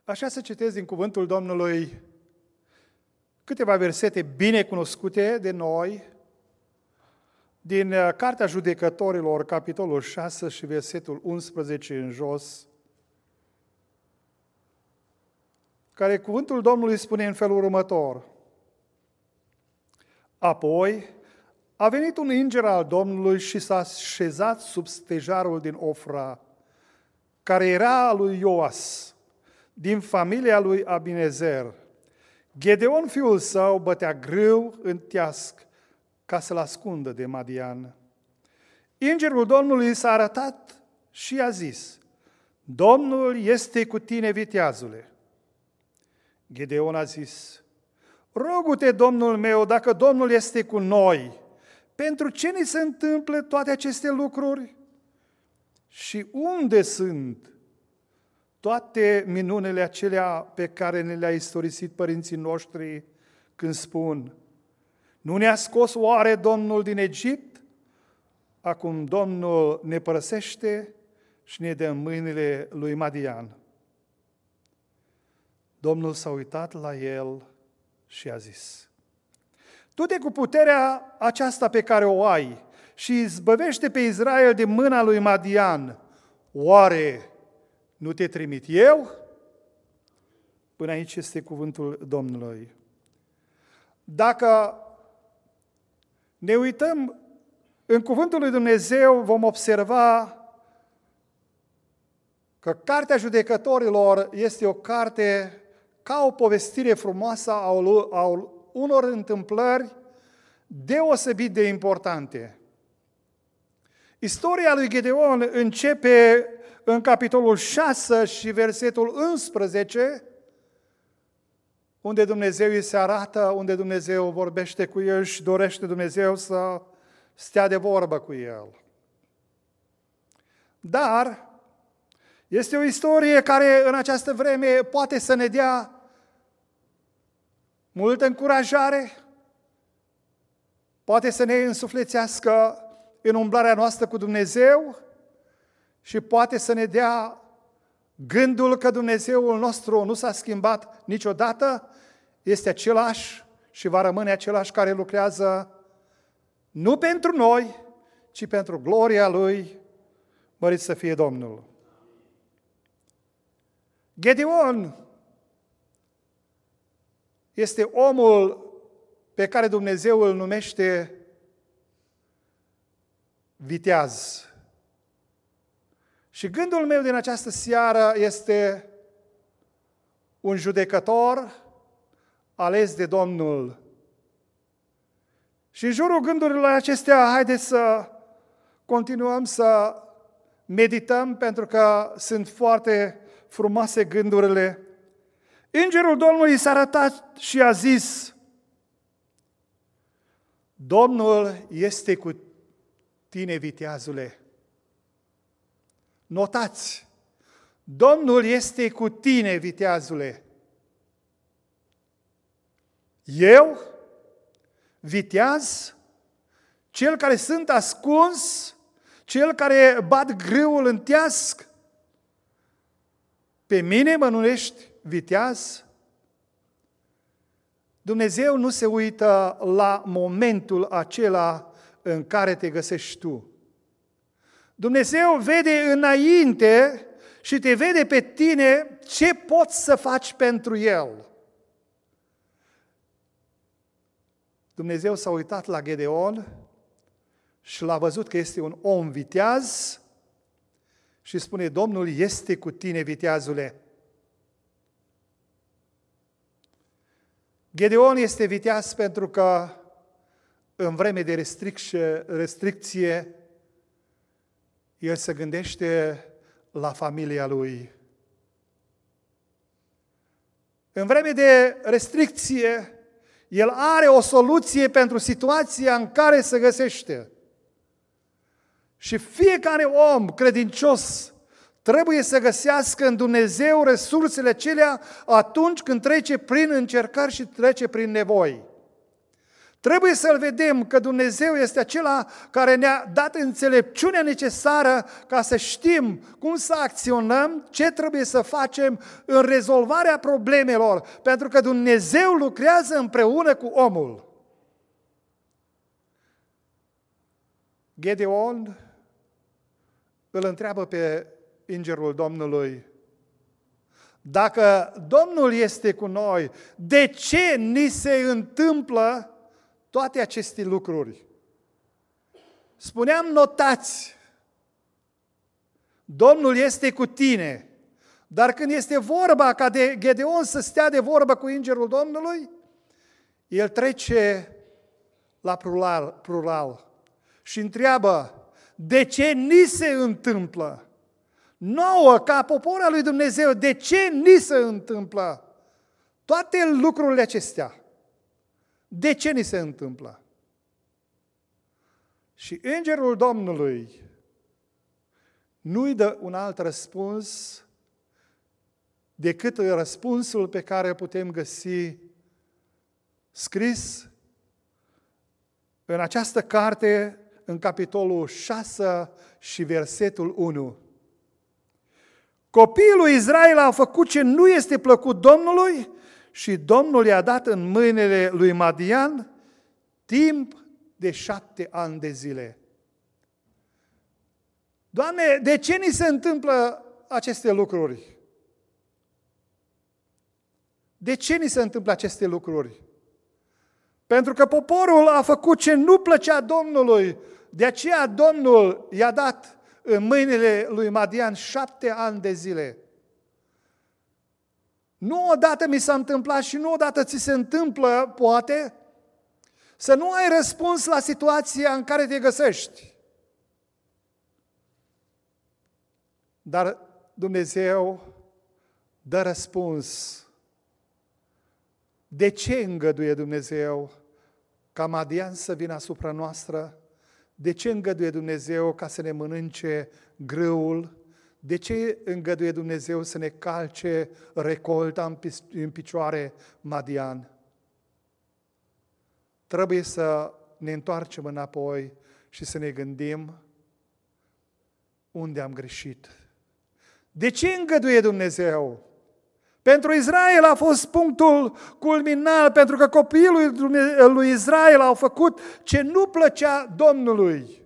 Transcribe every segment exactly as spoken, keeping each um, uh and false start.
Așa să citesc din cuvântul Domnului câteva versete bine cunoscute de noi, din Cartea Judecătorilor, capitolul șase și versetul unsprezece în jos, care cuvântul Domnului spune în felul următor. Apoi a venit un înger al Domnului și s-a așezat sub stejarul din Ofra, care era al lui Ioas, din familia lui Abinezer. Gedeon, fiul său, bătea grâu în teasc ca să-l ascundă de Madian. Îngerul Domnului s-a arătat și a zis, Domnul este cu tine, viteazule. Gedeon a zis, rogu-te, Domnul meu, dacă Domnul este cu noi, pentru ce ni se întâmplă toate aceste lucruri? Și unde sunt toate minunile acelea pe care ne le-a istorisit părinții noștri când spun, nu ne-a scos oare Domnul din Egipt? Acum Domnul ne părăsește și ne dă în mâinile lui Madian. Domnul s-a uitat la el și a zis, du-te cu puterea aceasta pe care o ai și izbăvește pe Israel de mâna lui Madian. Oare nu te trimit eu? Până aici este cuvântul Domnului. Dacă ne uităm în cuvântul lui Dumnezeu, vom observa că Cartea Judecătorilor este o carte ca o povestire frumoasă a unor întâmplări deosebit de importante. Istoria lui Gedeon începe în capitolul șase și versetul unsprezece, unde Dumnezeu îi se arată, unde Dumnezeu vorbește cu el și dorește Dumnezeu să stea de vorbă cu el. Dar este o istorie care în această vreme poate să ne dea multă încurajare, poate să ne însuflețească în umblarea noastră cu Dumnezeu și poate să ne dea gândul că Dumnezeul nostru nu s-a schimbat niciodată, este același și va rămâne același care lucrează nu pentru noi, ci pentru gloria Lui, mărit să fie Domnul. Gedeon este omul pe care Dumnezeu îl numește viteaz. Și gândul meu din această seară este un judecător ales de Domnul. Și în jurul gândurilor acestea, haideți să continuăm să medităm, pentru că sunt foarte frumoase gândurile. Îngerul Domnului s-a arătat și a zis, Domnul este cu tine, viteazule. Notați, Domnul este cu tine, viteazule. Eu, viteaz, cel care sunt ascuns, cel care bat grâul în teasc, pe mine mă numești viteaz? Dumnezeu nu se uită la momentul acela în care te găsești tu. Dumnezeu vede înainte și te vede pe tine ce poți să faci pentru El. Dumnezeu s-a uitat la Gedeon și l-a văzut că este un om viteaz și spune, Domnul este cu tine, viteazule. Gedeon este viteaz pentru că în vreme de restricție, restricție el se gândește la familia lui. În vreme de restricție, el are o soluție pentru situația în care se găsește. Și fiecare om credincios trebuie să găsească în Dumnezeu resursele acelea atunci când trece prin încercări și trece prin nevoi. Trebuie să-L vedem că Dumnezeu este acela care ne-a dat înțelepciunea necesară ca să știm cum să acționăm, ce trebuie să facem în rezolvarea problemelor, pentru că Dumnezeu lucrează împreună cu omul. Gedeon îl întreabă pe îngerul Domnului: dacă Domnul este cu noi, de ce ni se întâmplă toate aceste lucruri? Spuneam, notați, Domnul este cu tine, dar când este vorba ca de Gedeon să stea de vorbă cu îngerul Domnului, el trece la plural, plural și întreabă: de ce ni se întâmplă? Nouă, ca popor al lui Dumnezeu, de ce ni se întâmplă toate lucrurile acestea? De ce ni se întâmplă? Și îngerul Domnului nu-i dă un alt răspuns decât răspunsul pe care îl putem găsi scris în această carte, în capitolul șase și versetul unu. Copiii lui Israel au făcut ce nu este plăcut Domnului și Domnul i-a dat în mâinile lui Madian timp de șapte ani de zile. Doamne, de ce ni se întâmplă aceste lucruri? De ce ni se întâmplă aceste lucruri? Pentru că poporul a făcut ce nu plăcea Domnului, de aceea Domnul i-a dat în mâinile lui Madian șapte ani de zile. Nu odată mi s-a întâmplat și nu odată ți se întâmplă, poate, să nu ai răspuns la situația în care te găsești. Dar Dumnezeu dă răspuns. De ce îngăduie Dumnezeu ca Madian să vină asupra noastră? De ce îngăduie Dumnezeu ca să ne mănânce grâul? De ce îngăduie Dumnezeu să ne calce recolta în picioare Madian? Trebuie să ne întoarcem înapoi și să ne gândim unde am greșit. De ce îngăduie Dumnezeu? Pentru Israel a fost punctul culminal, pentru că copiii lui, lui Israel au făcut ce nu plăcea Domnului.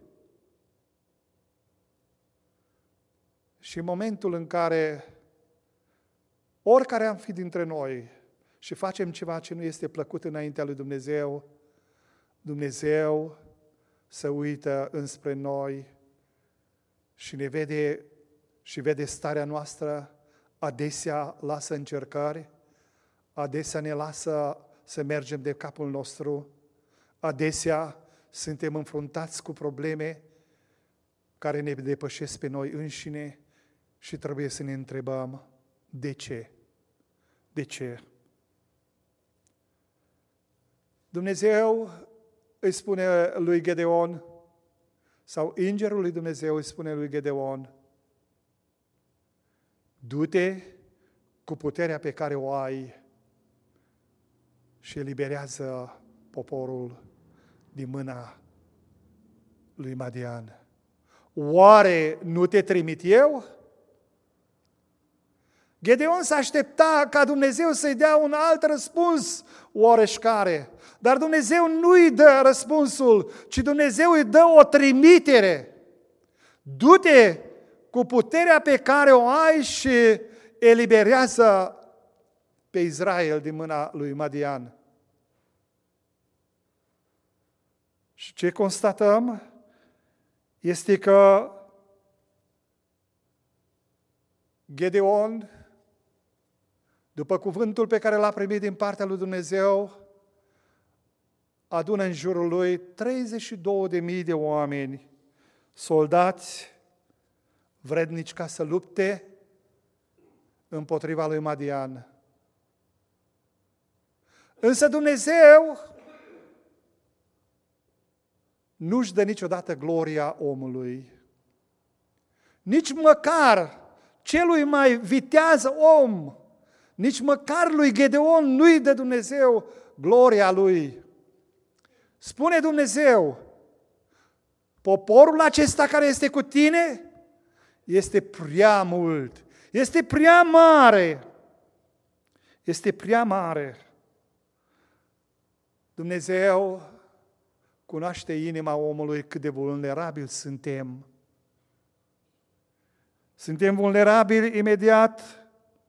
Și în momentul în care oricare am fi dintre noi și facem ceva ce nu este plăcut înaintea lui Dumnezeu, Dumnezeu se uită înspre noi și ne vede și vede starea noastră. Adesea lasă încercări, adesea ne lasă să mergem de capul nostru, adesea suntem înfruntați cu probleme care ne depășesc pe noi înșine și trebuie să ne întrebăm de ce? De ce? Dumnezeu îi spune lui Gedeon, sau îngerul lui Dumnezeu îi spune lui Gedeon: du-te cu puterea pe care o ai și eliberează poporul din mâna lui Madian. Oare nu te trimit eu? Gedeon s-a aștepta ca Dumnezeu să-i dea un alt răspuns oareșcare, dar Dumnezeu nu îi dă răspunsul, ci Dumnezeu îi dă o trimitere. Du-te cu puterea pe care o ai și eliberează pe Israel din mâna lui Madian. Și ce constatăm este că Gedeon, după cuvântul pe care l-a primit din partea lui Dumnezeu, adună în jurul lui treizeci și două de mii de oameni, soldați vrednici ca să lupte împotriva lui Madian. Însă Dumnezeu nu-și dă niciodată gloria omului. Nici măcar celui mai viteaz om, nici măcar lui Gedeon nu-i dă Dumnezeu gloria lui, Spune Dumnezeu, poporul acesta care este cu tine este prea mult, este prea mare, este prea mare. Dumnezeu cunoaște inima omului cât de vulnerabil suntem. Suntem vulnerabili imediat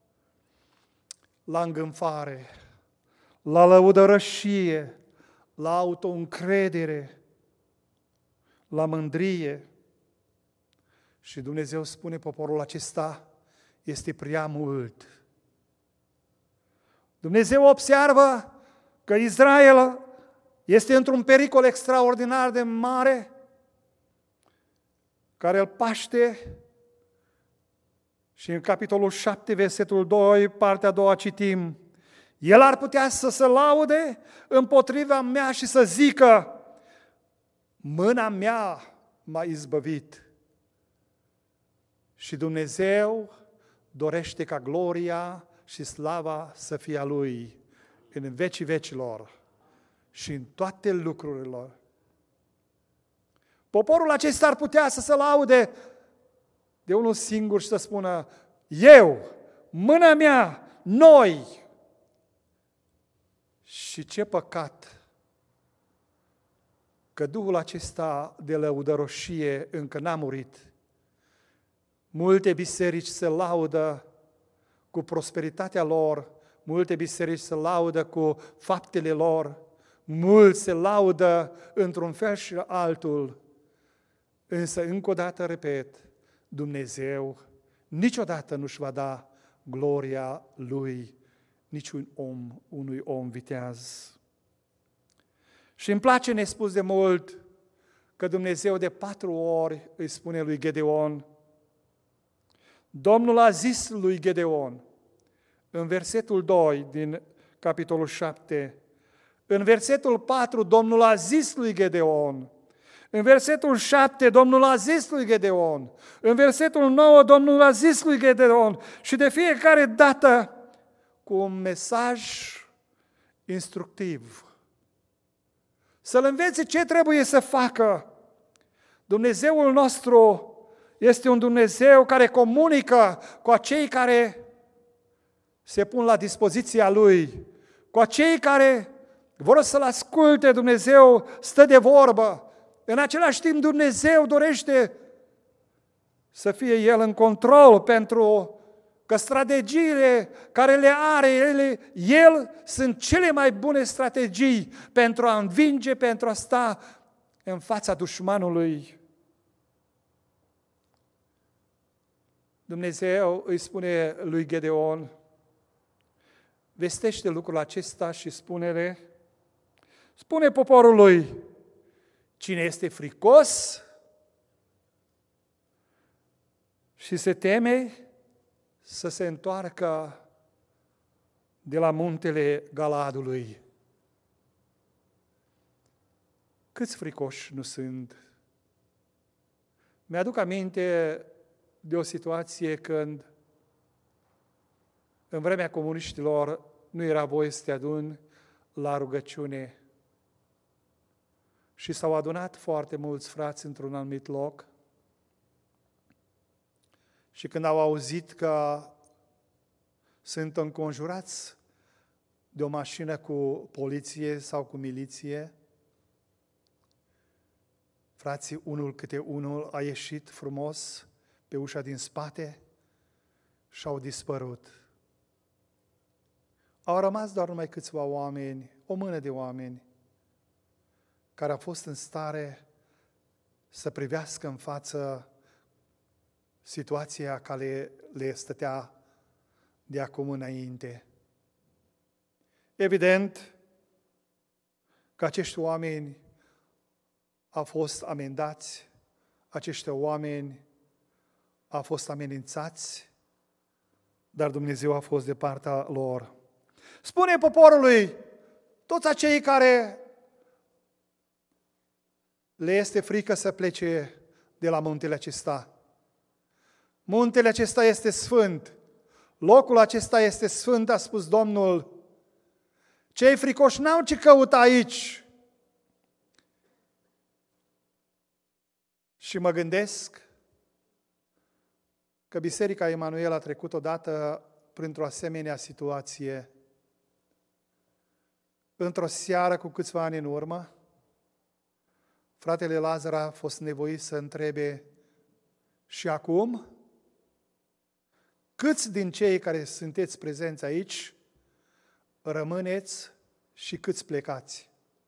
la îngânfare, la lăudărășie, la autoîncredere, la mândrie. Și Dumnezeu spune, poporul acesta este prea mult. Dumnezeu observă că Israel este într-un pericol extraordinar de mare care îl paște și în capitolul șapte, versetul doi, partea a doua citim: El ar putea să se laude împotriva mea și să zică, mâna mea m-a izbăvit. Și Dumnezeu dorește ca gloria și slava să fie a Lui în vecii vecilor și în toate lucrurile. Poporul acesta ar putea să se laude de unul singur și să spună, eu, mâna mea, noi. Și ce păcat că Duhul acesta de lăudăroșie încă n-a murit. Multe biserici se laudă cu prosperitatea lor, multe biserici se laudă cu faptele lor, mulți se laudă într-un fel și altul. Însă, încă o dată, repet, Dumnezeu niciodată nu-și va da gloria Lui niciun om, unui om viteaz. Și îmi place nespus de mult că Dumnezeu de patru ori îi spune lui Gedeon, Domnul a zis lui Gedeon, în versetul doi din capitolul șapte, în versetul patru, Domnul a zis lui Gedeon, în versetul șapte, Domnul a zis lui Gedeon, în versetul nouă, Domnul a zis lui Gedeon și de fiecare dată cu un mesaj instructiv. Să-l învețe ce trebuie să facă. Dumnezeul nostru este un Dumnezeu care comunică cu acei care se pun la dispoziția Lui, cu acei care vor să-L asculte. Dumnezeu stă de vorbă. În același timp, Dumnezeu dorește să fie El în control, pentru că strategiile care le are ele, El sunt cele mai bune strategii pentru a învinge, pentru a sta în fața dușmanului. Dumnezeu îi spune lui Gedeon, vestește lucrul acesta și spune-le, spune poporului, cine este fricos și se teme să se întoarcă de la muntele Galadului. Câți fricoși nu sunt? Mi-aduc aminte de o situație când în vremea comuniștilor nu era voie să te aduni la rugăciune și s-au adunat foarte mulți frați într-un anumit loc și când au auzit că sunt înconjurați de o mașină cu poliție sau cu miliție, frații, unul câte unul, a ieșit frumos pe ușa din spate și au dispărut. Au rămas doar numai câțiva oameni, o mână de oameni, care au fost în stare să privească în față situația care le stătea de acum înainte. Evident că acești oameni au fost amendați, acești oameni au fost amenințați, dar Dumnezeu a fost de partea lor. Spune poporului, toți acei care le este frică să plece de la muntele acesta. Muntele acesta este sfânt. Locul acesta este sfânt, a spus Domnul. Cei fricoși n-au ce căuta aici. Și mă gândesc că Biserica Emanuel a trecut odată printr-o asemenea situație. Într-o seară cu câțiva ani în urmă, fratele Lazar a fost nevoit să întrebe: și acum? Câți din cei care sunteți prezenți aici rămâneți și câți plecați?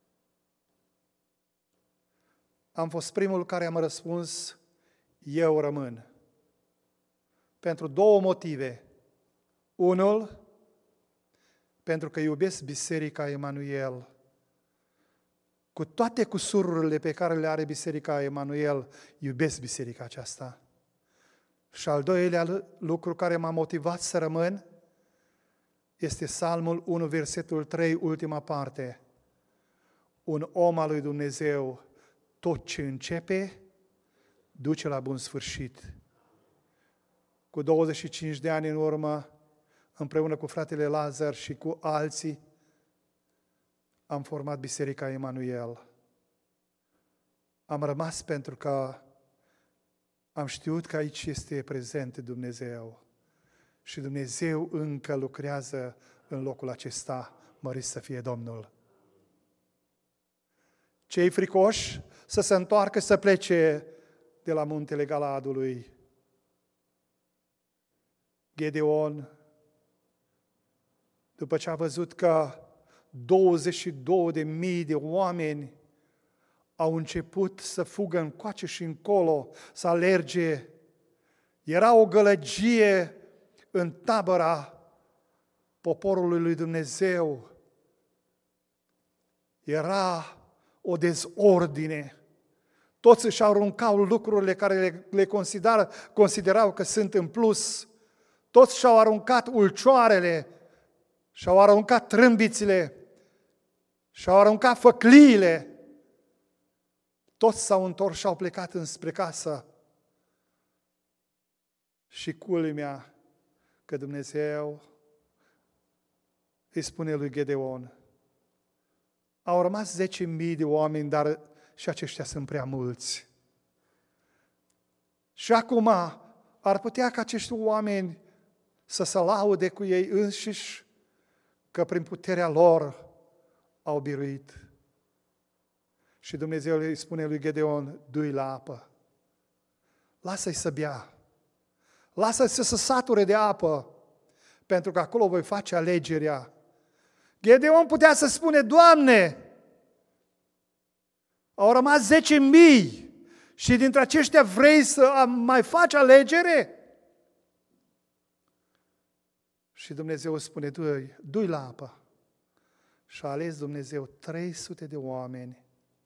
Am fost primul care am răspuns: eu rămân. Pentru două motive. Unul, pentru că iubesc Biserica Emanuel. Cu toate cusururile pe care le are Biserica Emanuel, iubesc biserica aceasta. Și al doilea lucru care m-a motivat să rămân este Psalmul unu, versetul trei, ultima parte. Un om al lui Dumnezeu, tot ce începe, duce la bun sfârșit. Cu douăzeci și cinci de ani în urmă, împreună cu fratele Lazar și cu alții, am format Biserica Emanuel. Am rămas pentru că am știut că aici este prezent Dumnezeu. Și Dumnezeu încă lucrează în locul acesta. Mărit să fie Domnul. Cei fricoși să se întoarcă, să plece de la muntele Galadului. Gedeon, după ce a văzut că douăzeci și două de mii de oameni au început să fugă încoace și încolo, să alerge, era o gălăgie în tabăra poporului lui Dumnezeu. Era o dezordine. Toți își aruncau lucrurile care le, le considerau, considerau că sunt în plus. Toți și-au aruncat ulcioarele, și-au aruncat trâmbițile, și-au aruncat făcliile. Toți s-au întors și au plecat înspre casă. Și culmea că Dumnezeu îi spune lui Gedeon: au rămas zece mii de oameni, dar și aceștia sunt prea mulți. Și acum ar putea ca acești oameni să se laude cu ei înșiși că prin puterea lor au biruit. Și Dumnezeu îi spune lui Gedeon: du-i la apă. Lasă-i să bea. Lasă-i să se sature de apă, pentru că acolo voi face alegerea. Gedeon putea să spune: Doamne, au rămas zece mii și dintre aceștia vrei să mai faci alegere? Și Dumnezeu spune: du-i, du-i la apă. Și a ales Dumnezeu trei sute de oameni.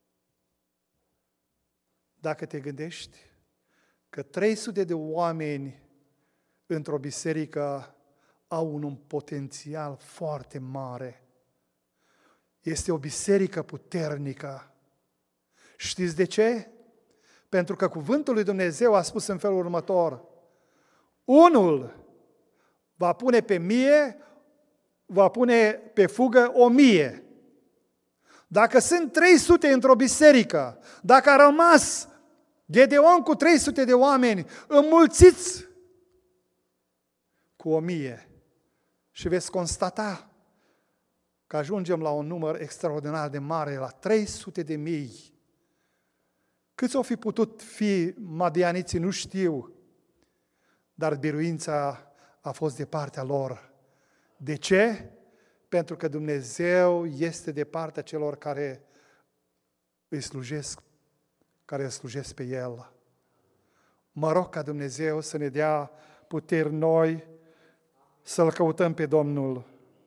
Dacă te gândești că trei sute de oameni într-o biserică au un potențial foarte mare. Este o biserică puternică. Știți de ce? Pentru că cuvântul lui Dumnezeu a spus în felul următor: unul va pune pe mie, va pune pe fugă o mie. Dacă sunt trei sute într-o biserică, dacă a rămas Gedeon cu trei sute de oameni, înmulțiți cu o mie, și veți constata că ajungem la un număr extraordinar de mare, la trei sute de mii. Câți o fi putut fi madianiții, nu știu, dar biruința a fost de partea lor. De ce? Pentru că Dumnezeu este de partea celor care îi slujesc, care îl slujesc pe El. Mă rog ca Dumnezeu să ne dea puteri noi să-L căutăm pe Domnul.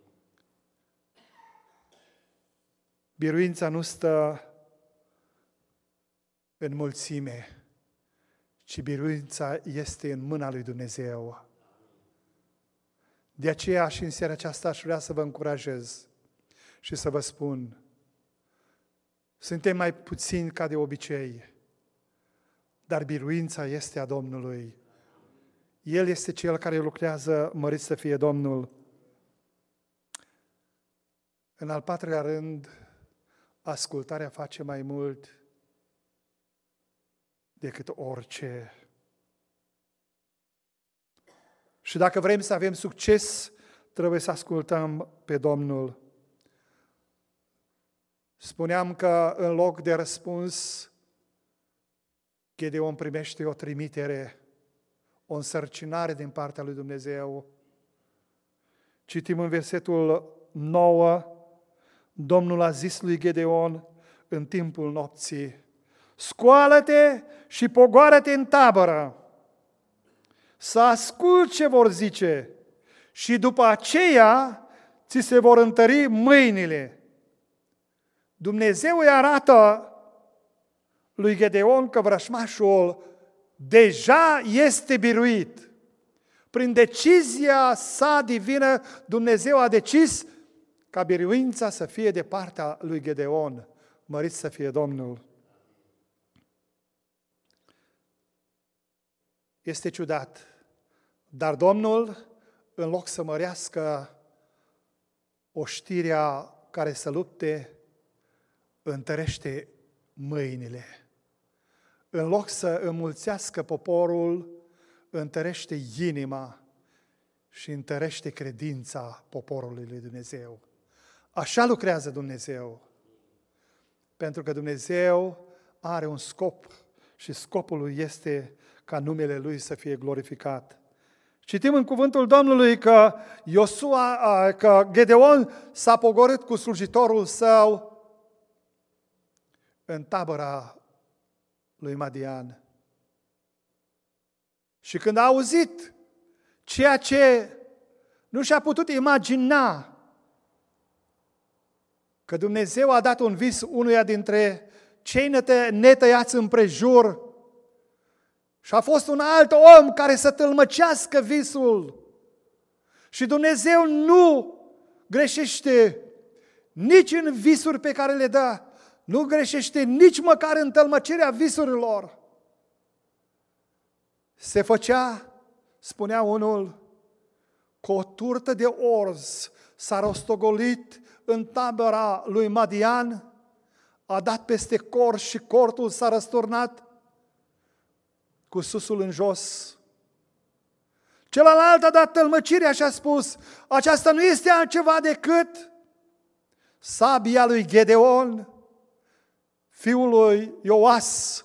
Biruința nu stă în mulțime, ci biruința este în mâna lui Dumnezeu. De aceea și în seara aceasta aș vrea să vă încurajez și să vă spun: suntem mai puțini ca de obicei, dar biruința este a Domnului. El este Cel care lucrează, mărit să fie Domnul. În al patrulea rând, ascultarea face mai mult decât orice. Și dacă vrem să avem succes, trebuie să ascultăm pe Domnul. Spuneam că în loc de răspuns, Gedeon primește o trimitere, o însărcinare din partea lui Dumnezeu. Citim în versetul nouă, Domnul a zis lui Gedeon în timpul nopții: scoală-te și pogoară-te în tabără, să asculți ce vor zice și după aceea ți se vor întări mâinile. Dumnezeu îi arată lui Gedeon că vrăjmașul deja este biruit. Prin decizia sa divină, Dumnezeu a decis ca biruința să fie de partea lui Gedeon. Mărit să fie Domnul! Este ciudat, dar Domnul, în loc să mărească oștirea care să lupte, întărește mâinile. În loc să înmulțească poporul, întărește inima și întărește credința poporului lui Dumnezeu. Așa lucrează Dumnezeu. Pentru că Dumnezeu are un scop și scopul lui este ca numele Lui să fie glorificat. Citim în cuvântul Domnului că Iosua, că Gedeon s-a pogorât cu slujitorul său în tabăra lui Madian. Și când a auzit ceea ce nu și-a putut imagina, că Dumnezeu a dat un vis unuia dintre cei netăiați împrejur și a fost un alt om care să tălmăcească visul. Și Dumnezeu nu greșește nici în visuri pe care le dă, nu greșește nici măcar în tălmăcirea visurilor. Se făcea, spunea unul, cu o turtă de orz s-a rostogolit în tabăra lui Madian, a dat peste cort și cortul s-a răsturnat cu susul în jos. Celălalt a dat tălmăcirea și a spus: aceasta nu este altceva decât sabia lui Gedeon, fiul lui Ioas.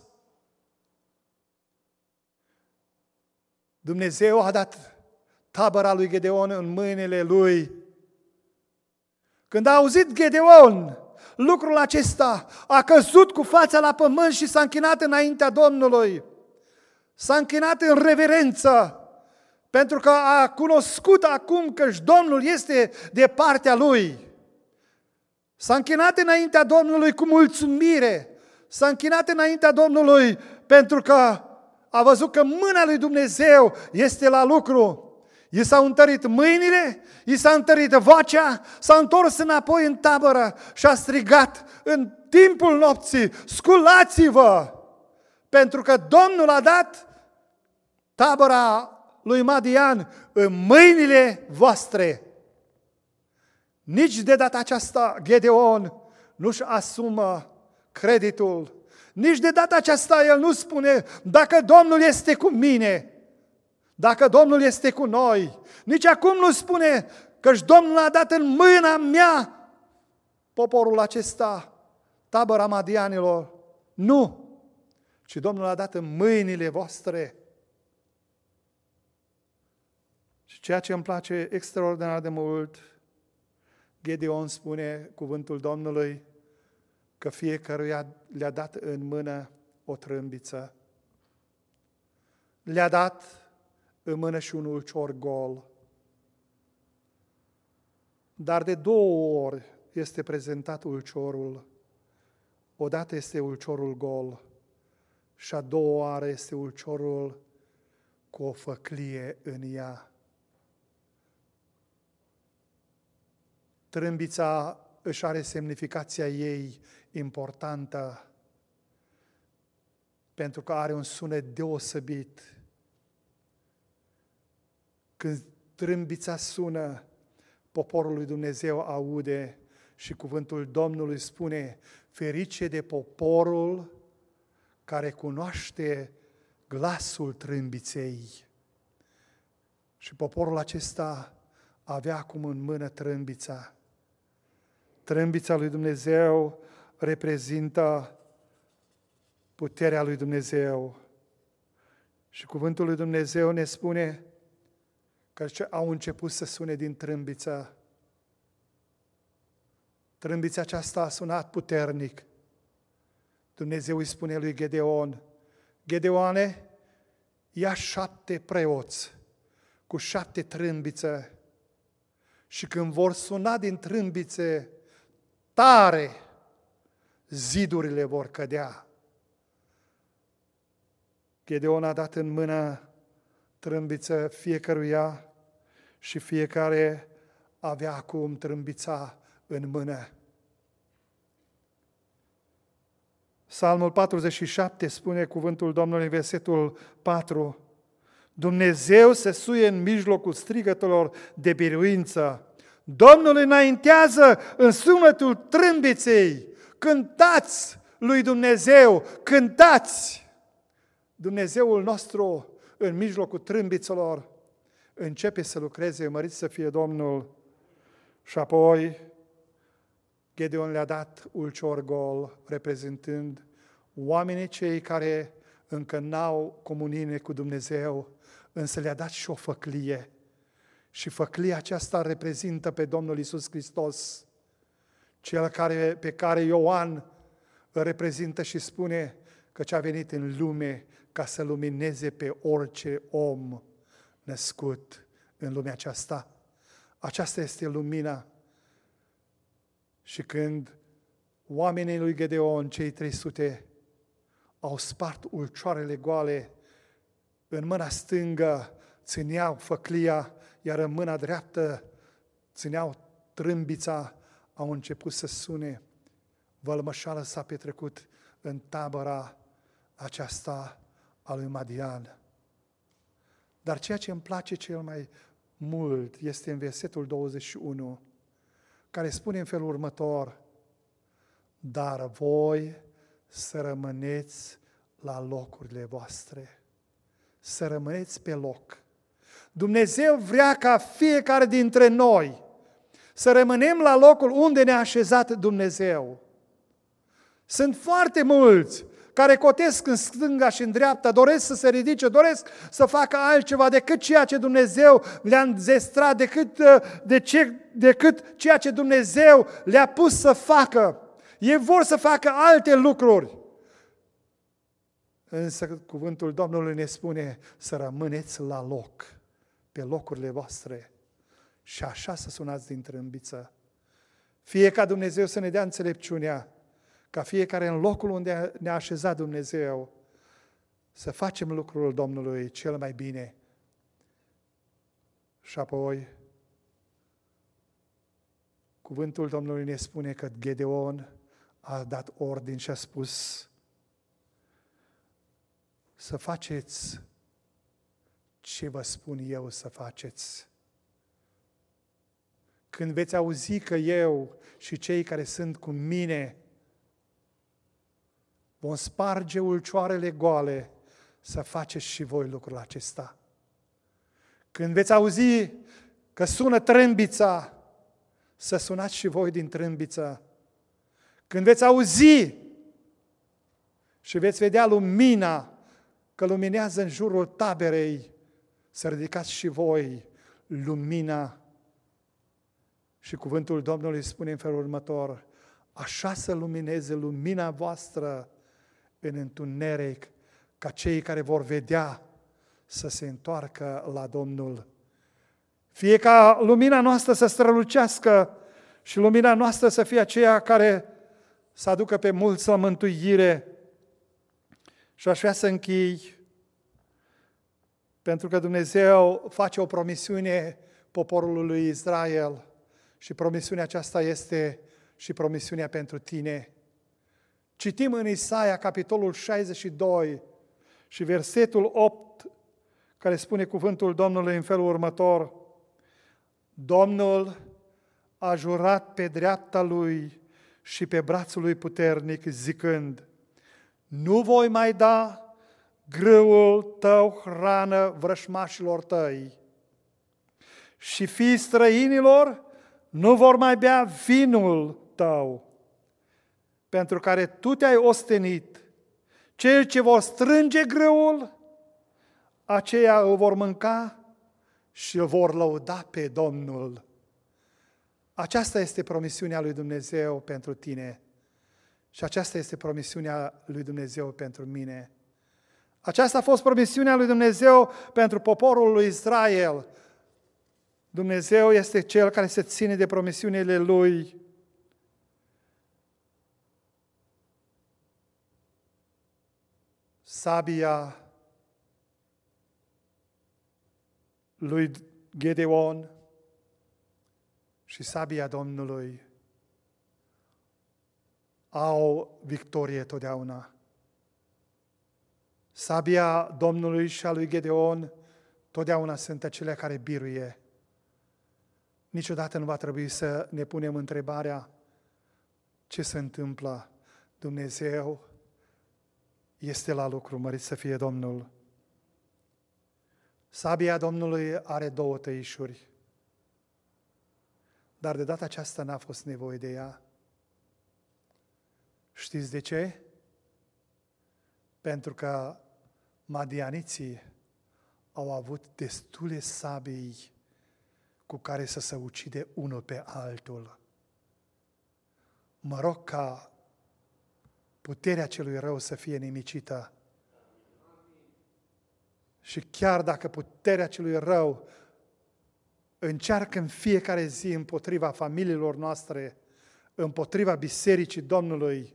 Dumnezeu a dat tabăra lui Gedeon în mâinile lui. Când a auzit Gedeon lucrul acesta, a căzut cu fața la pământ și s-a închinat înaintea Domnului. S-a închinat în reverență, pentru că a cunoscut acum că Domnul este de partea lui. S-a închinat înaintea Domnului cu mulțumire, s-a închinat înaintea Domnului pentru că a văzut că mâna lui Dumnezeu este la lucru. I s-au întărit mâinile, i s-a întărit vocea, s-a întors înapoi în tabără și a strigat în timpul nopții: sculați-vă! Pentru că Domnul a dat tabăra lui Madian în mâinile voastre. Nici de data aceasta Gedeon nu-și asumă creditul. Nici de data aceasta el nu spune: dacă Domnul este cu mine, dacă Domnul este cu noi. Nici acum nu spune că Domnul a dat în mâna mea poporul acesta, tabăra madianilor. Nu, ci Domnul a dat în mâinile voastre. Și ceea ce îmi place extraordinar de mult, Gedeon spune cuvântul Domnului că fiecăruia le-a dat în mână o trâmbiță. Le-a dat în mână și un ulcior gol. Dar de două ori este prezentat ulciorul. Odată este ulciorul gol și a doua oară este ulciorul cu o făclie în ea. Trâmbița își are semnificația ei importantă, pentru că are un sunet deosebit. Când trâmbița sună, poporul lui Dumnezeu aude și cuvântul Domnului spune: ferice de poporul care cunoaște glasul trâmbiței. Și poporul acesta avea acum în mână trâmbița. Trâmbița lui Dumnezeu reprezintă puterea lui Dumnezeu. Și cuvântul lui Dumnezeu ne spune că au început să sune din trâmbiță. Trâmbița aceasta a sunat puternic. Dumnezeu îi spune lui Gedeon: Gedeoane, ia șapte preoți cu șapte trâmbițe și când vor suna din trâmbițe tare, zidurile vor cădea. Gedeon a dat în mână trâmbiță fiecăruia și fiecare avea acum trâmbița în mână. Psalmul patruzeci și șapte spune cuvântul Domnului în versetul patru: Dumnezeu se suie în mijlocul strigătelor de biruință. Domnul înaintează în sunetul trâmbiței. Cântați lui Dumnezeu, cântați! Dumnezeul nostru în mijlocul trâmbițelor începe să lucreze, mărit să fie Domnul. Și apoi Gedeon le-a dat ulcior gol, reprezentând oamenii cei care încă n-au comunie cu Dumnezeu, însă le-a dat și o făclie. Și făclia aceasta reprezintă pe Domnul Iisus Hristos, cel care, pe care Ioan îl reprezintă și spune că ce a venit în lume ca să lumineze pe orice om născut în lumea aceasta. Aceasta este lumina. Și când oamenii lui Gedeon, cei trei sute, au spart ulcioarele goale, în mâna stângă țineau făclia, iar în mâna dreaptă țineau trâmbița, au început să sune. Vălmășală s-a petrecut în tabăra aceasta a lui Madian. Dar ceea ce îmi place cel mai mult este în versetul douăzeci și unu, care spune în felul următor: dar voi să rămâneți la locurile voastre. Să rămâneți pe loc. Dumnezeu vrea ca fiecare dintre noi să rămânem la locul unde ne-a așezat Dumnezeu. Sunt foarte mulți care cotesc în stânga și în dreapta, doresc să se ridice, doresc să facă altceva decât ceea ce Dumnezeu le-a înzestrat, decât, de ce, decât ceea ce Dumnezeu le-a pus să facă. Ei vor să facă alte lucruri. Însă cuvântul Domnului ne spune să rămâneți la loc, pe locurile voastre și așa să sunați din trâmbiță. Fie ca Dumnezeu să ne dea înțelepciunea, ca fiecare în locul unde ne-a așezat Dumnezeu, să facem lucrul Domnului cel mai bine. Și apoi, cuvântul Domnului ne spune că Gedeon a dat ordin și a spus să faceți ce vă spun eu să faceți. Când veți auzi că eu și cei care sunt cu mine vom sparge ulcioarele goale, să faceți și voi lucrul acesta. Când veți auzi că sună trâmbița, să sunați și voi din trâmbiță. Când veți auzi și veți vedea lumina că luminează în jurul taberei, să ridicați și voi lumina. Și cuvântul Domnului spune în felul următor: așa să lumineze lumina voastră în întuneric, ca cei care vor vedea să se întoarcă la Domnul. Fie ca lumina noastră să strălucească și lumina noastră să fie aceea care să aducă pe mulți la mântuire. Și aș vrea să închei, pentru că Dumnezeu face o promisiune poporului lui Israel și promisiunea aceasta este și promisiunea pentru tine. Citim în Isaia, capitolul șaizeci și doi și versetul opt, care spune cuvântul Domnului în felul următor: Domnul a jurat pe dreapta lui și pe brațul lui puternic, zicând: nu voi mai da grâul tău hrană vrășmașilor tăi și fiii străinilor nu vor mai bea vinul tău, pentru care tu te-ai ostenit. Cei ce vor strânge grâul, aceia îl vor mânca și îl vor lăuda pe Domnul. Aceasta este promisiunea lui Dumnezeu pentru tine și aceasta este promisiunea lui Dumnezeu pentru mine. Aceasta a fost promisiunea lui Dumnezeu pentru poporul lui Israel. Dumnezeu este Cel care se ține de promisiunile Lui. Sabia lui Gedeon și sabia Domnului au victorie totdeauna. Sabia Domnului și a lui Gedeon totdeauna sunt acele care biruie. Niciodată nu va trebui să ne punem întrebarea ce se întâmplă. Dumnezeu este la lucru, mărit să fie Domnul. Sabia Domnului are două tăișuri, dar de data aceasta n-a fost nevoie de ea. Știți de ce? Pentru că madianiții au avut destule sabii cu care să se ucide unul pe altul. Mă rog ca puterea celui rău să fie nimicită. Și chiar dacă puterea celui rău încearcă în fiecare zi împotriva familiilor noastre, împotriva Bisericii Domnului,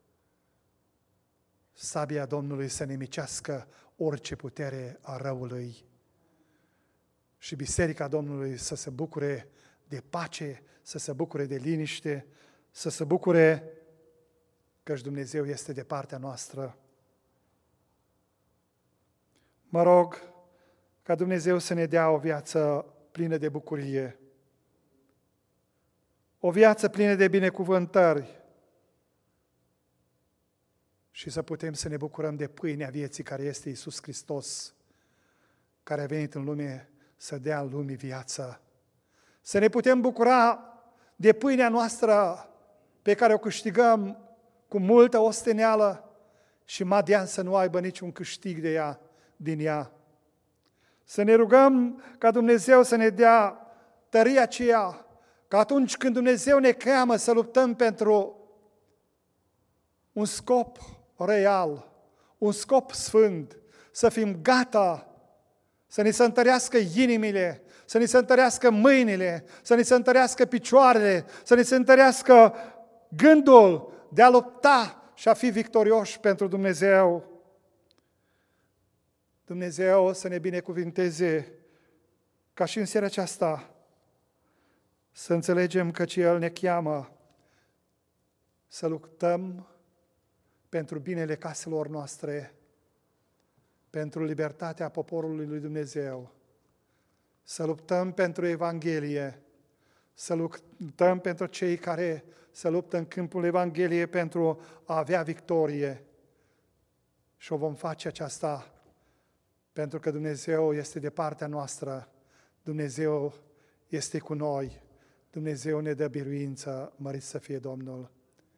sabia Domnului să nimicească orice putere a răului. Și Biserica Domnului să se bucure de pace, să se bucure de liniște, să se bucure căci Dumnezeu este de partea noastră. Mă rog ca Dumnezeu să ne dea o viață plină de bucurie, o viață plină de binecuvântări și să putem să ne bucurăm de pâinea vieții care este Iisus Hristos, care a venit în lume să dea lumii viață. Să ne putem bucura de pâinea noastră pe care o câștigăm cu multă osteneală și Madian să nu aibă niciun câștig de ea, din ea. Să ne rugăm ca Dumnezeu să ne dea tăria aceea, că atunci când Dumnezeu ne cheamă să luptăm pentru un scop real, un scop sfânt, să fim gata, să ne se întărească inimile, să ne se întărească mâinile, să ne se întărească picioarele, să ne se întărească gândul de a lupta și a fi victorioși pentru Dumnezeu. Dumnezeu să ne binecuvinteze ca și în seara aceasta să înțelegem că El ne cheamă să luptăm pentru binele caselor noastre, pentru libertatea poporului lui Dumnezeu, să luptăm pentru Evanghelie, să luptăm pentru cei care se luptă în câmpul Evangheliei pentru a avea victorie. Și o vom face aceasta pentru că Dumnezeu este de partea noastră, Dumnezeu este cu noi, Dumnezeu ne dă biruință, mărit să fie Domnul.